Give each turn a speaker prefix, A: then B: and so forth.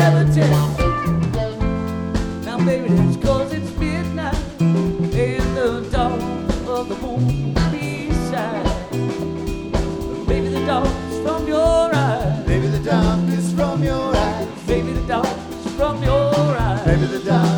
A: never tell. Now baby, it's 'cause it's midnight and the dawn of the moon beside. Baby, the dawn is from your eyes.
B: Baby, the dawn is from your eyes.
A: Baby, the dawn is from your eyes.
B: Baby, the dawn